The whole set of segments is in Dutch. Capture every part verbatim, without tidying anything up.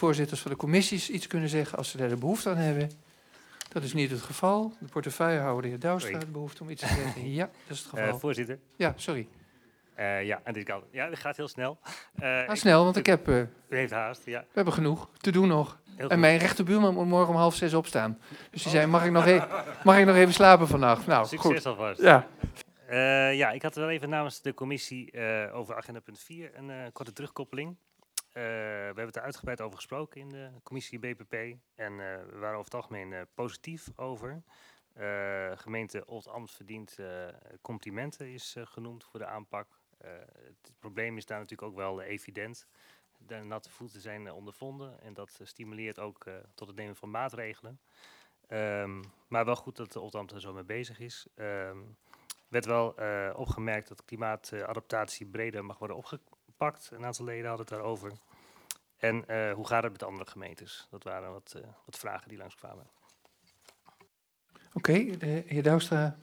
voorzitters van de commissies iets kunnen zeggen als ze daar de behoefte aan hebben. Dat is niet het geval. De portefeuillehouder, de heer Douwstra, heeft behoefte om iets te zeggen. Ja, dat is het geval. Uh, voorzitter. Ja, sorry. Uh, ja, aan dit kant. Ja, dat gaat heel snel. Uh, Ga snel, want ik heb... Uh, u heeft haast, ja. We hebben genoeg te doen nog. Heel en goed. mijn rechterbuurman moet morgen om half zes opstaan. Dus die oh. zei, mag ik, nog e- mag ik nog even slapen vannacht? Nou, succes goed. alvast. Ja. Uh, ja, ik had wel even namens de commissie uh, over agenda punt vier een uh, korte terugkoppeling. Uh, we hebben het er uitgebreid over gesproken in de commissie B P P. En uh, we waren over het algemeen uh, positief over. Uh, gemeente Oldambt verdient uh, complimenten, is uh, genoemd voor de aanpak. Uh, het probleem is daar natuurlijk ook wel uh, evident. De natte voeten zijn uh, ondervonden en dat uh, stimuleert ook uh, tot het nemen van maatregelen. Um, maar wel goed dat de Oldambt er zo mee bezig is. Um, werd wel uh, opgemerkt dat klimaatadaptatie breder mag worden opgepakt. Een aantal leden hadden het daarover. En uh, hoe gaat het met andere gemeentes? Dat waren wat, uh, wat vragen die langskwamen. Oké, okay, de heer Douwstra.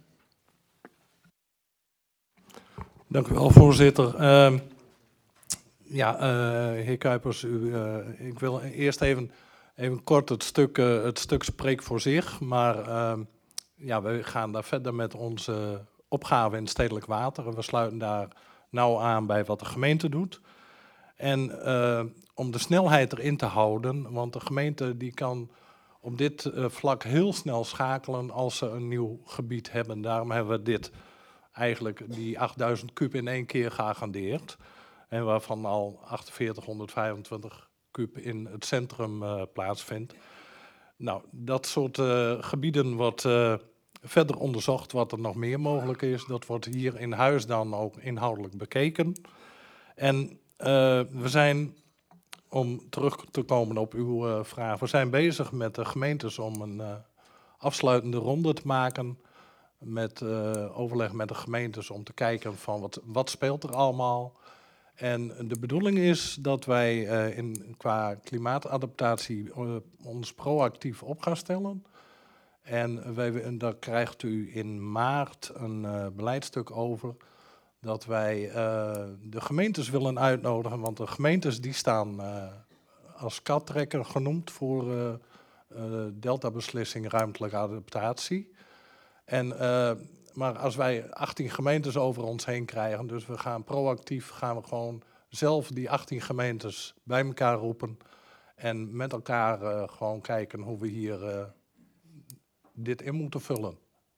Dank u wel, voorzitter. Uh, ja, uh, heer Kuipers, u, uh, ik wil eerst even, even kort het stuk, uh, het stuk spreekt voor zich. Maar uh, ja, we gaan daar verder met onze opgave in stedelijk water. En we sluiten daar nauw aan bij wat de gemeente doet. En uh, om de snelheid erin te houden, want de gemeente die kan op dit uh, vlak heel snel schakelen als ze een nieuw gebied hebben. Daarom hebben we dit eigenlijk die achtduizend kub in één keer geagendeerd. En waarvan al achtenveertighonderdvijfentwintig kub in het centrum uh, plaatsvindt. Nou, dat soort uh, gebieden wordt uh, verder onderzocht wat er nog meer mogelijk is. Dat wordt hier in huis dan ook inhoudelijk bekeken. En uh, we zijn, om terug te komen op uw uh, vraag, we zijn bezig met de gemeentes om een uh, afsluitende ronde te maken. Met uh, overleg met de gemeentes om te kijken van wat, wat speelt er allemaal. En de bedoeling is dat wij uh, in, qua klimaatadaptatie uh, ons proactief op gaan stellen. En wij, en daar krijgt u in maart een uh, beleidstuk over dat wij uh, de gemeentes willen uitnodigen. Want de gemeentes die staan uh, als kattrekker genoemd voor uh, uh, delta-beslissing ruimtelijke adaptatie. En, uh, maar als wij achttien gemeentes over ons heen krijgen, dus we gaan proactief, gaan we gewoon zelf die achttien gemeentes bij elkaar roepen en met elkaar uh, gewoon kijken hoe we hier uh, dit in moeten vullen.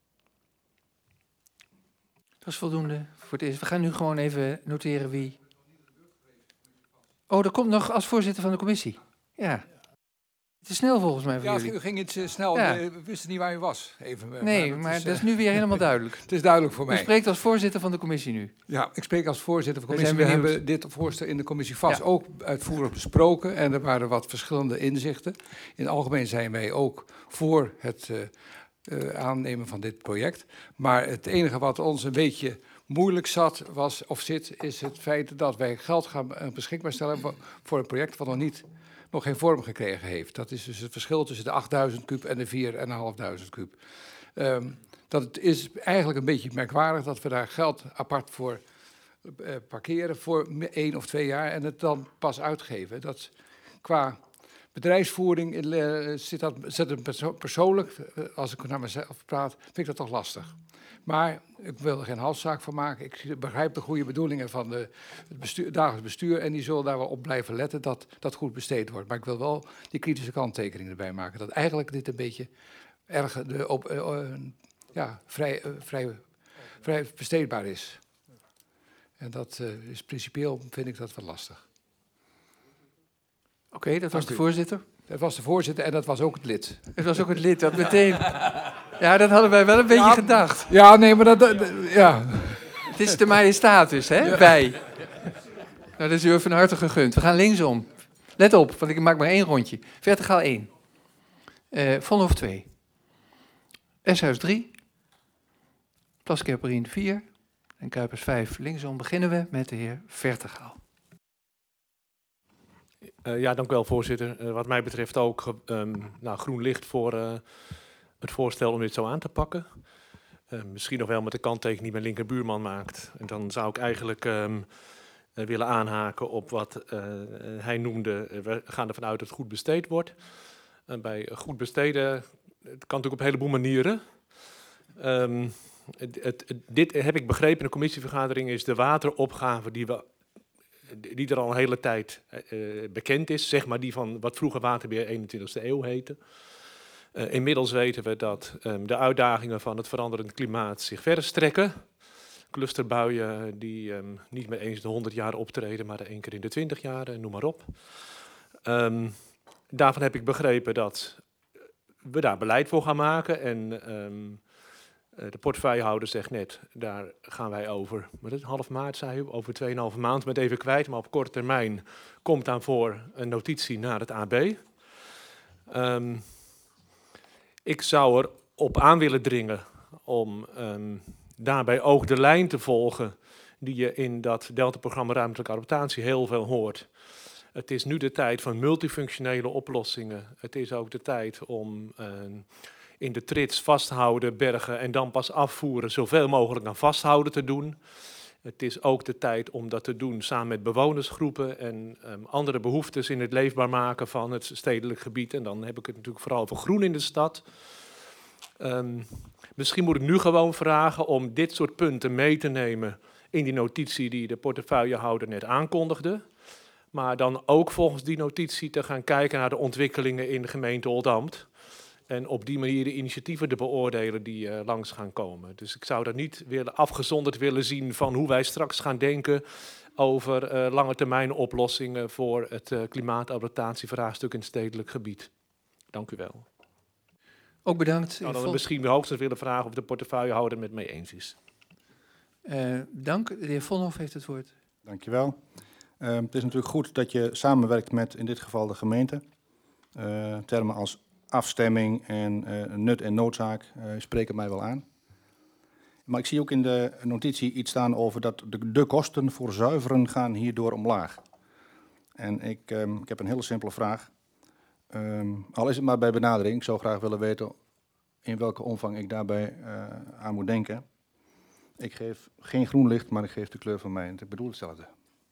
Dat is voldoende voor het eerst. We gaan nu gewoon even noteren wie... Oh, er komt nog als voorzitter van de commissie. Ja. Het is snel volgens mij voor ja, jullie. Ja, u ging iets uh, snel. Ja. We wisten niet waar u was. Even, uh, nee, maar, dat, maar is, uh, dat is nu weer helemaal duidelijk. Het is duidelijk voor mij. U spreekt als voorzitter van de commissie nu. Ja, ik spreek als voorzitter van de commissie. We, we hebben dit voorstel in de commissie vast ja. ook uitvoerig besproken. En er waren wat verschillende inzichten. In het algemeen zijn wij ook voor het uh, uh, aannemen van dit project. Maar het enige wat ons een beetje moeilijk zat, was, of zit, is het feit dat wij geld gaan uh, beschikbaar stellen voor een project wat nog niet... nog geen vorm gekregen heeft. Dat is dus het verschil tussen de achtduizend kub en de vier duizend vijfhonderd kub. Um, dat is eigenlijk een beetje merkwaardig dat we daar geld apart voor uh, parkeren voor één of twee jaar en het dan pas uitgeven. Dat qua bedrijfsvoering uh, zit dat, zit het perso- persoonlijk, uh, als ik naar mezelf praat, vind ik dat toch lastig. Maar ik wil er geen halszaak van maken. Ik begrijp de goede bedoelingen van de, het bestuur, dagelijks bestuur. En die zullen daar wel op blijven letten dat dat goed besteed wordt. Maar ik wil wel die kritische kanttekening erbij maken. Dat eigenlijk dit een beetje erg de, op, uh, uh, ja, vrij, uh, vrij, vrij besteedbaar is. En dat uh, is principieel, vind ik dat wel lastig. Oké, okay, dat was de voorzitter. Dat was de voorzitter en dat was ook het lid. Het was ook het lid, dat meteen... Ja, dat hadden wij wel een beetje ja, gedacht. Ja, nee, maar dat... dat ja. Het is de majestatis, hè, ja. Bij. Nou, dat is u van harte gegund. We gaan linksom. Let op, want ik maak maar één rondje. Verticaal één. Uh, Vonhof twee. Eshuis drie. Plaskerperien vier. En Kuipers vijf. Linksom beginnen we met de heer Verticaal. Uh, ja, dank u wel, voorzitter. Uh, wat mij betreft ook um, nou, groen licht voor uh, het voorstel om dit zo aan te pakken. Uh, misschien nog wel met de kanttekening die mijn linkerbuurman maakt. En dan zou ik eigenlijk um, uh, willen aanhaken op wat uh, hij noemde. Uh, we gaan ervan uit dat het goed besteed wordt. Uh, bij goed besteden, het kan natuurlijk op een heleboel manieren. Um, het, het, het, dit heb ik begrepen in de commissievergadering, is de wateropgave die, we, die er al een hele tijd uh, bekend is. Zeg maar die van wat vroeger waterbeheer eenentwintigste eeuw heette. Uh, inmiddels weten we dat um, de uitdagingen van het veranderend klimaat zich verder strekken. Clusterbuien die um, niet meer eens de honderd jaar optreden, maar één keer in de twintig jaar, noem maar op. Um, daarvan heb ik begrepen dat we daar beleid voor gaan maken. En um, de portefeuillehouder zegt net, daar gaan wij over, wat is het, half maart zei u, over tweeënhalve maand, met even kwijt. Maar op korte termijn komt dan voor een notitie naar het A B. Um, ik zou erop aan willen dringen om um, daarbij ook de lijn te volgen die je in dat Delta-programma ruimtelijke adaptatie heel veel hoort. Het is nu de tijd van multifunctionele oplossingen. Het is ook de tijd om uh, in de trits vasthouden, bergen en dan pas afvoeren zoveel mogelijk aan vasthouden te doen. Het is ook de tijd om dat te doen samen met bewonersgroepen en um, andere behoeftes in het leefbaar maken van het stedelijk gebied. En dan heb ik het natuurlijk vooral over groen in de stad. Um, misschien moet ik nu gewoon vragen om dit soort punten mee te nemen in die notitie die de portefeuillehouder net aankondigde. Maar dan ook volgens die notitie te gaan kijken naar de ontwikkelingen in de gemeente Oldambt. En op die manier de initiatieven te beoordelen die uh, langs gaan komen. Dus ik zou dat niet willen, afgezonderd willen zien van hoe wij straks gaan denken over uh, lange termijn oplossingen voor het uh, klimaatadaptatievraagstuk in het stedelijk gebied. Dank u wel. Ook bedankt. Ik zou dan misschien hoogstens willen vragen of de portefeuillehouder met mij eens is. Uh, dank. De heer Vonhoff heeft het woord. Dank je wel. Uh, het is natuurlijk goed dat je samenwerkt met in dit geval de gemeente. Uh, termen als afstemming en uh, nut en noodzaak uh, spreken mij wel aan. Maar ik zie ook in de notitie iets staan over dat de, de kosten voor zuiveren gaan hierdoor omlaag. En ik, um, ik heb een hele simpele vraag. Um, al is het maar bij benadering, ik zou graag willen weten in welke omvang ik daarbij uh, aan moet denken. Ik geef geen groen licht, maar ik geef de kleur van mij en ik bedoel hetzelfde.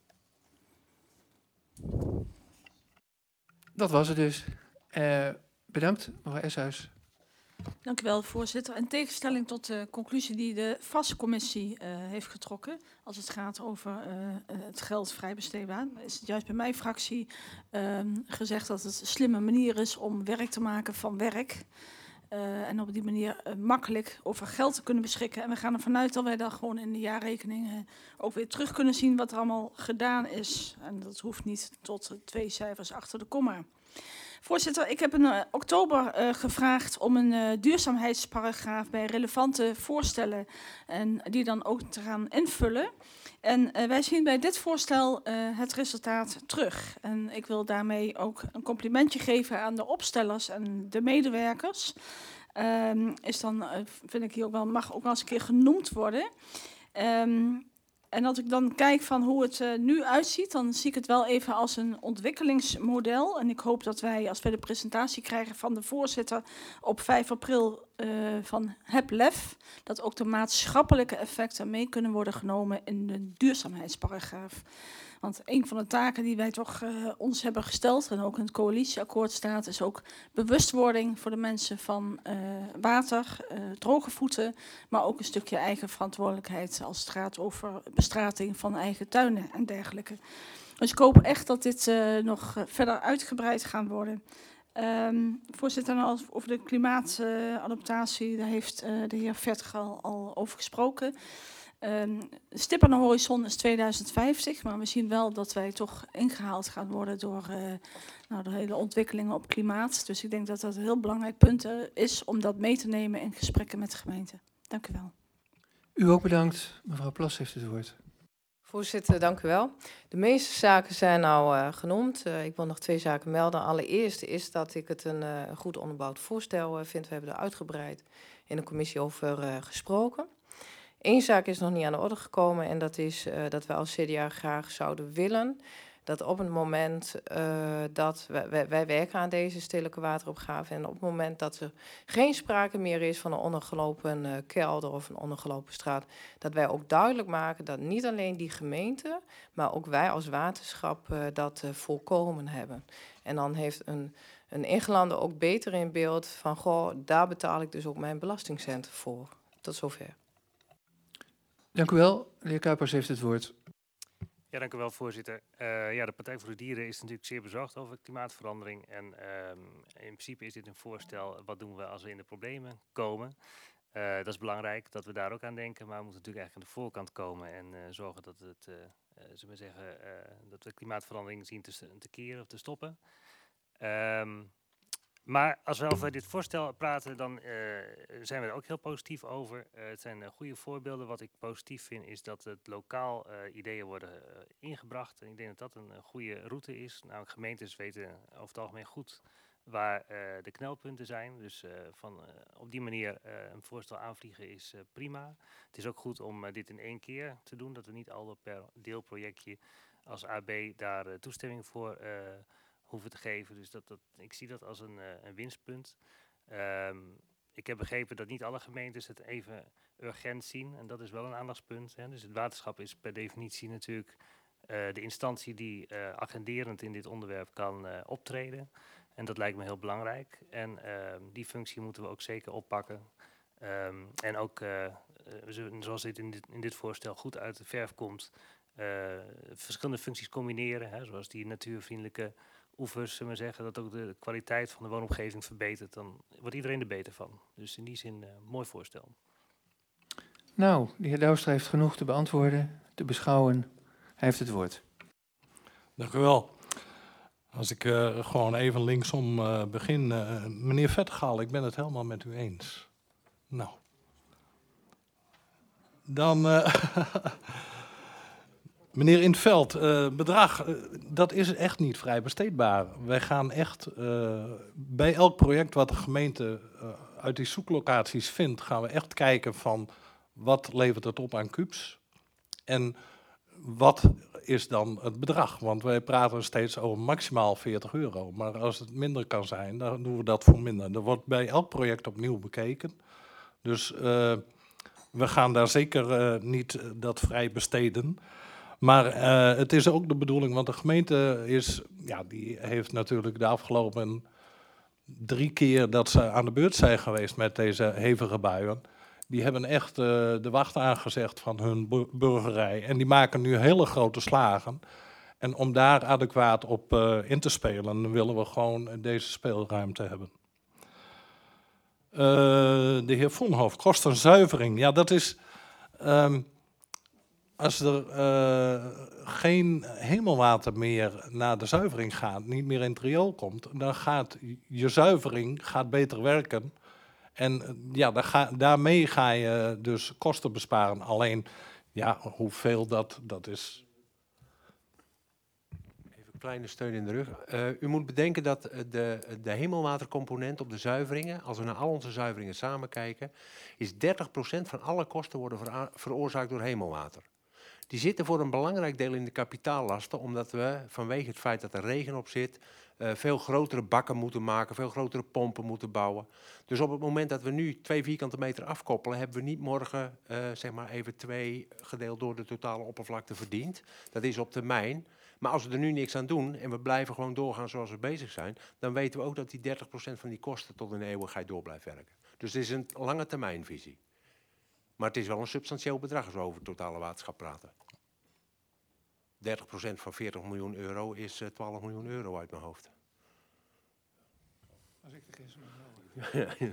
Dat was het dus. Uh, bedankt, mevrouw Eshuis. Dank u wel, voorzitter. In tegenstelling tot de conclusie die de vastcommissie uh, heeft getrokken, als het gaat over uh, het geld vrij besteedbaar, is het juist bij mijn fractie uh, gezegd dat het een slimme manier is om werk te maken van werk. Uh, en op die manier uh, makkelijk over geld te kunnen beschikken. En we gaan ervan uit dat wij dan gewoon in de jaarrekening uh, ook weer terug kunnen zien wat er allemaal gedaan is. En dat hoeft niet tot twee cijfers achter de komma. Voorzitter, ik heb in uh, oktober uh, gevraagd om een uh, duurzaamheidsparagraaf bij relevante voorstellen en die dan ook te gaan invullen. En uh, wij zien bij dit voorstel uh, het resultaat terug. En ik wil daarmee ook een complimentje geven aan de opstellers en de medewerkers. Um, is dan, uh, vind ik hier ook wel, mag ook wel eens een keer genoemd worden. Um, En als ik dan kijk van hoe het uh, nu uitziet, dan zie ik het wel even als een ontwikkelingsmodel. En ik hoop dat wij, als wij de presentatie krijgen van de voorzitter op vijf april uh, van Heb Lef, dat ook de maatschappelijke effecten mee kunnen worden genomen in de duurzaamheidsparagraaf. Want een van de taken die wij toch uh, ons hebben gesteld, en ook in het coalitieakkoord staat, is ook bewustwording voor de mensen van uh, water, uh, droge voeten, maar ook een stukje eigen verantwoordelijkheid als het gaat over bestrating van eigen tuinen en dergelijke. Dus ik hoop echt dat dit uh, nog uh, verder uitgebreid gaat worden. Um, voorzitter, nou, over de klimaatadaptatie, uh, daar heeft uh, de heer Vertgal al over gesproken. Um, stip aan de horizon is tweeduizend vijftig, maar we zien wel dat wij toch ingehaald gaan worden door uh, nou, de hele ontwikkelingen op klimaat. Dus ik denk dat dat een heel belangrijk punt uh, is om dat mee te nemen in gesprekken met de gemeente. Dank u wel. U ook bedankt. Mevrouw Plas heeft het woord. Voorzitter, dank u wel. De meeste zaken zijn nou uh, genoemd. Uh, ik wil nog twee zaken melden. Allereerst is dat ik het een uh, goed onderbouwd voorstel uh, vind. We hebben er uitgebreid in de commissie over uh, gesproken. Eén zaak is nog niet aan de orde gekomen en dat is uh, dat we als C D A graag zouden willen dat op het moment uh, dat wij, wij, wij werken aan deze stedelijke wateropgave en op het moment dat er geen sprake meer is van een ondergelopen uh, kelder of een ondergelopen straat, dat wij ook duidelijk maken dat niet alleen die gemeente, maar ook wij als waterschap uh, dat uh, voorkomen hebben. En dan heeft een, een ingelander ook beter in beeld van, goh, daar betaal ik dus ook mijn belastingcenten voor. Tot zover. Dank u wel. De heer Kuipers heeft het woord. Ja, dank u wel, voorzitter. Uh, ja, de Partij voor de Dieren is natuurlijk zeer bezorgd over klimaatverandering. En um, in principe is dit een voorstel, wat doen we als we in de problemen komen? Uh, dat is belangrijk dat we daar ook aan denken, maar we moeten natuurlijk eigenlijk aan de voorkant komen en uh, zorgen dat, het, uh, uh, zullen we zeggen, uh, dat we klimaatverandering zien te, te keren of te stoppen. Um, Maar als we over dit voorstel praten, dan uh, zijn we er ook heel positief over. Uh, het zijn uh, goede voorbeelden. Wat ik positief vind, is dat het lokaal uh, ideeën worden uh, ingebracht. En ik denk dat dat een uh, goede route is. Namelijk, gemeentes weten over het algemeen goed waar uh, de knelpunten zijn. Dus uh, van, uh, op die manier uh, een voorstel aanvliegen is uh, prima. Het is ook goed om uh, dit in één keer te doen. Dat we niet al per deelprojectje als A B daar uh, toestemming voor uh, hoeven te geven. Dus dat, dat, ik zie dat als een, uh, een winstpunt. Um, ik heb begrepen dat niet alle gemeentes het even urgent zien. En dat is wel een aandachtspunt. Hè. Dus het waterschap is per definitie natuurlijk uh, de instantie die uh, agenderend in dit onderwerp kan uh, optreden. En dat lijkt me heel belangrijk. En uh, die functie moeten we ook zeker oppakken. Um, en ook, uh, uh, zoals dit in, dit in dit voorstel goed uit de verf komt, uh, verschillende functies combineren. Hè, zoals die natuurvriendelijke oevers, zullen we zeggen, dat ook de kwaliteit van de woonomgeving verbetert, dan wordt iedereen er beter van. Dus in die zin, uh, mooi voorstel. Nou, de heer Douwstra heeft genoeg te beantwoorden, te beschouwen. Hij heeft het woord. Dank u wel. Als ik uh, gewoon even linksom uh, begin. Uh, meneer Vetgaal, ik ben het helemaal met u eens. Nou. Dan... Uh, Meneer In 't Veld, uh, bedrag, uh, dat is echt niet vrij besteedbaar. Wij gaan echt uh, bij elk project wat de gemeente uh, uit die zoeklocaties vindt, gaan we echt kijken van wat levert het op aan kubus en wat is dan het bedrag. Want wij praten steeds over maximaal veertig euro. Maar als het minder kan zijn, dan doen we dat voor minder. Er wordt bij elk project opnieuw bekeken. Dus uh, we gaan daar zeker uh, niet uh, dat vrij besteden. Maar uh, het is ook de bedoeling, want de gemeente is, ja, die heeft natuurlijk de afgelopen drie keer dat ze aan de beurt zijn geweest met deze hevige buien, die hebben echt uh, de wacht aangezegd van hun bu- burgerij. En die maken nu hele grote slagen. En om daar adequaat op uh, in te spelen, willen we gewoon deze speelruimte hebben. Uh, de heer Vonhoff, kostenzuivering. Ja, dat is... Um, Als er uh, geen hemelwater meer naar de zuivering gaat, niet meer in het riool komt, dan gaat je zuivering gaat beter werken. En uh, ja, daar ga, daarmee ga je dus kosten besparen. Alleen, ja, hoeveel dat, dat is... Even een kleine steun in de rug. Uh, u moet bedenken dat de, de hemelwatercomponent op de zuiveringen, als we naar al onze zuiveringen samen kijken, is dertig procent van alle kosten worden vera- veroorzaakt door hemelwater. Die zitten voor een belangrijk deel in de kapitaallasten, omdat we vanwege het feit dat er regen op zit, uh, veel grotere bakken moeten maken, veel grotere pompen moeten bouwen. Dus op het moment dat we nu twee vierkante meter afkoppelen, hebben we niet morgen uh, zeg maar even twee gedeeld door de totale oppervlakte verdiend. Dat is op termijn. Maar als we er nu niks aan doen en we blijven gewoon doorgaan zoals we bezig zijn, dan weten we ook dat die dertig procent van die kosten tot in de eeuwigheid door blijft werken. Dus het is een lange termijnvisie. Maar het is wel een substantieel bedrag als we over het totale waterschap praten. dertig procent van veertig miljoen euro is uh, twaalf miljoen euro uit mijn hoofd. Als ik er geen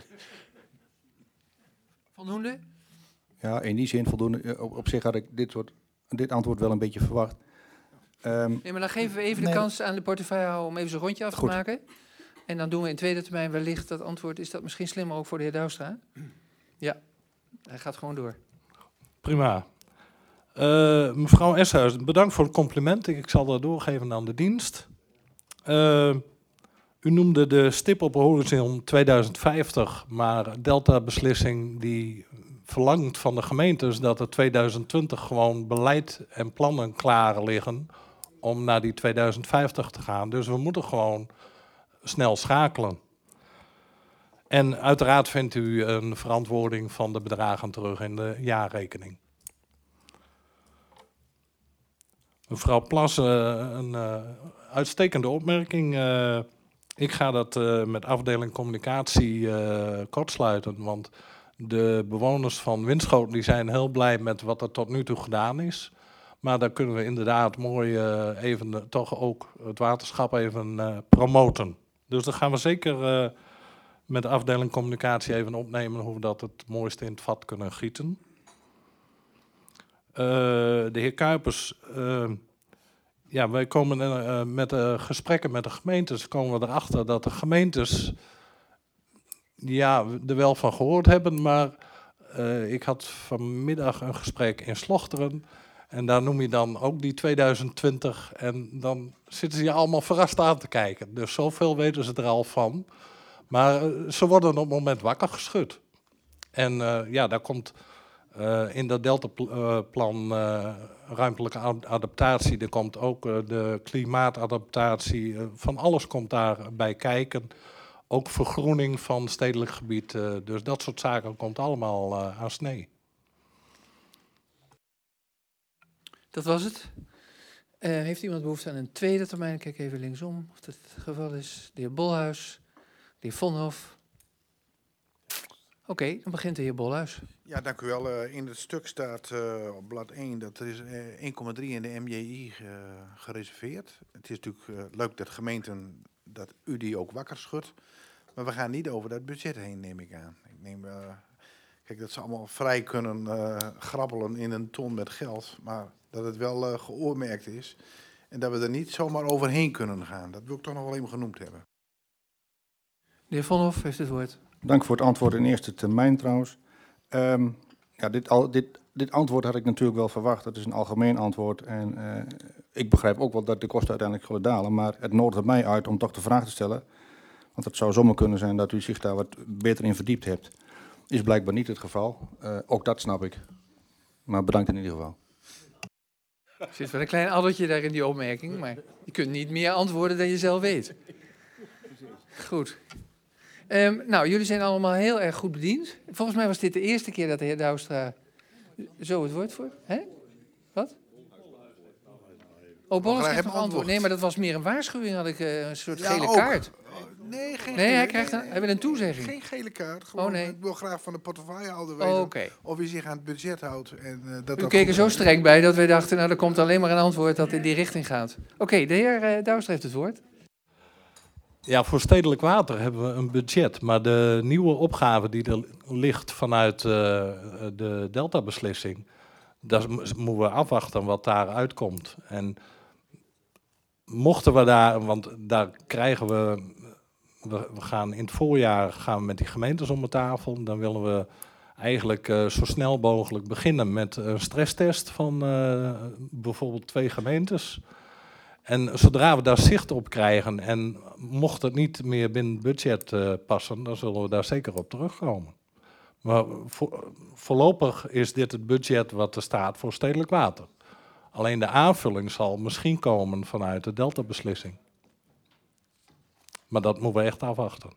Voldoende? Ja, in die zin voldoende. Op, op zich had ik dit, soort, dit antwoord wel een beetje verwacht. Um, nee, maar dan geven we even nee, de kans aan de portefeuillehouder om even zo'n rondje af te goed. maken. En dan doen we in tweede termijn wellicht dat antwoord. Is dat misschien slimmer ook voor de heer Douwstra? Ja, hij gaat gewoon door. Prima. Uh, mevrouw Eshuis, bedankt voor het compliment. Ik, ik zal dat doorgeven aan de dienst. Uh, u noemde de stip op horizon tweeduizend vijftig, maar Delta-beslissing die verlangt van de gemeentes dat er tweeduizend twintig gewoon beleid en plannen klaar liggen om naar die tweeduizend vijftig te gaan. Dus we moeten gewoon snel schakelen. En uiteraard vindt u een verantwoording van de bedragen terug in de jaarrekening. Mevrouw Plas, uh, een uh, uitstekende opmerking. Uh, ik ga dat uh, met afdeling communicatie uh, kortsluiten, want de bewoners van Winschoten die zijn heel blij met wat er tot nu toe gedaan is. Maar daar kunnen we inderdaad mooi uh, even uh, toch ook het waterschap even uh, promoten. Dus dat gaan we zeker uh, met de afdeling communicatie even opnemen hoe we dat het mooiste in het vat kunnen gieten. Uh, de heer Kuipers, uh, ja, wij komen uh, met uh, gesprekken met de gemeentes, komen we erachter dat de gemeentes ja, er wel van gehoord hebben, maar uh, ik had vanmiddag een gesprek in Slochteren en daar noem je dan ook die tweeduizend twintig en dan zitten ze je allemaal verrast aan te kijken. Dus zoveel weten ze er al van, maar uh, ze worden op het moment wakker geschud. En uh, ja, daar komt uh, in dat Deltaplan uh, ruimtelijke adaptatie, er komt ook uh, de klimaatadaptatie, uh, van alles komt daarbij kijken. Ook vergroening van stedelijk gebied, uh, dus dat soort zaken komt allemaal uh, aan snee. Dat was het. Uh, heeft iemand behoefte aan een tweede termijn? Kijk even linksom of dat het geval is. De heer Bolhuis, de heer Vonhof. Oké, okay, dan begint de heer Bolhuis. Ja, dank u wel. Uh, in het stuk staat uh, op blad één dat er is uh, één komma drie in de M J I uh, gereserveerd. Het is natuurlijk uh, leuk dat gemeenten, dat u die ook wakker schudt. Maar we gaan niet over dat budget heen, neem ik aan. Ik neem, uh, kijk, dat ze allemaal vrij kunnen uh, grabbelen in een ton met geld. Maar dat het wel uh, geoormerkt is. En dat we er niet zomaar overheen kunnen gaan. Dat wil ik toch nog wel even genoemd hebben. De heer Vonhof heeft het woord. Dank voor het antwoord in eerste termijn trouwens. Um, ja, dit, al, dit, dit antwoord had ik natuurlijk wel verwacht. Het is een algemeen antwoord. En uh, ik begrijp ook wel dat de kosten uiteindelijk zullen dalen. Maar het nodigt mij uit om toch de vraag te stellen. Want het zou zomaar kunnen zijn dat u zich daar wat beter in verdiept hebt. Is blijkbaar niet het geval. Uh, ook dat snap ik. Maar bedankt in ieder geval. Er zit wel een klein addertje daar in die opmerking. Maar je kunt niet meer antwoorden dan je zelf weet. Goed. Um, nou, jullie zijn allemaal heel erg goed bediend. Volgens mij was dit de eerste keer dat de heer Douwstra zo het woord voert. Hè? Wat? Oh, Bolles krijgt nog antwoord. Nee, maar dat was meer een waarschuwing, had ik uh, een soort ja, gele ook. kaart. Nee, geen nee, gele, hij krijgt een, nee, hij wil een toezegging. Geen gele kaart. Gewoon, oh, nee. Ik wil graag van de portefeuillehouder weten oh, okay. of hij zich aan het budget houdt. En, uh, dat U dat keek er zo streng bij dat wij dachten, nou, er komt alleen maar een antwoord dat in die richting gaat. Oké, okay, de heer uh, Douwstra heeft het woord. Ja, voor stedelijk water hebben we een budget. Maar de nieuwe opgave die er ligt vanuit uh, de Delta-beslissing, daar moeten we afwachten wat daar uitkomt. En mochten we daar, want daar krijgen we, we, we gaan in het voorjaar gaan we met die gemeentes om de tafel. Dan willen we eigenlijk uh, zo snel mogelijk beginnen met een stresstest van uh, bijvoorbeeld twee gemeentes. En zodra we daar zicht op krijgen en mocht het niet meer binnen het budget uh, passen, dan zullen we daar zeker op terugkomen. Maar vo voorlopig is dit het budget wat er staat voor stedelijk water. Alleen de aanvulling zal misschien komen vanuit de Delta-beslissing. Maar dat moeten we echt afwachten.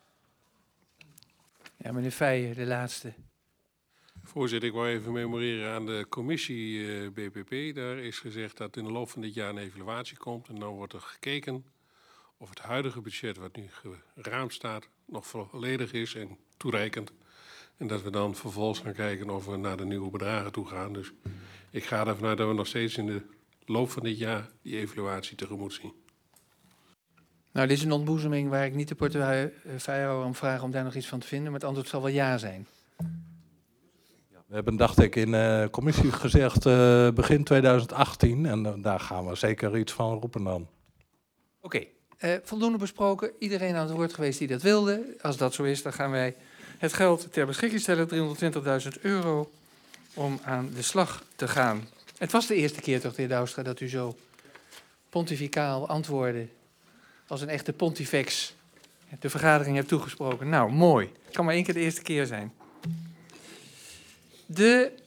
Ja, meneer Feijen, de laatste. Voorzitter, ik wou even memoreren aan de commissie uh, B P P. Daar is gezegd dat in de loop van dit jaar een evaluatie komt. En dan wordt er gekeken of het huidige budget wat nu geraamd staat nog volledig is en toereikend. En dat we dan vervolgens gaan kijken of we naar de nieuwe bedragen toe gaan. Dus ik ga ervan uit dat we nog steeds in de loop van dit jaar die evaluatie tegemoet zien. Nou, dit is een ontboezeming waar ik niet de portefeuillehouder om vraag om daar nog iets van te vinden. Maar het antwoord zal wel ja zijn. We hebben, dacht ik, in de commissie gezegd uh, begin tweeduizend achttien. En uh, daar gaan we zeker iets van roepen dan. Oké, okay. uh, voldoende besproken. Iedereen aan het woord geweest die dat wilde. Als dat zo is, dan gaan wij het geld ter beschikking stellen. driehonderdtwintigduizend euro om aan de slag te gaan. Het was de eerste keer toch, de heer Douwstra, dat u zo pontificaal antwoordde. Als een echte pontifex de vergadering hebt toegesproken. Nou, mooi. Het kan maar één keer de eerste keer zijn. De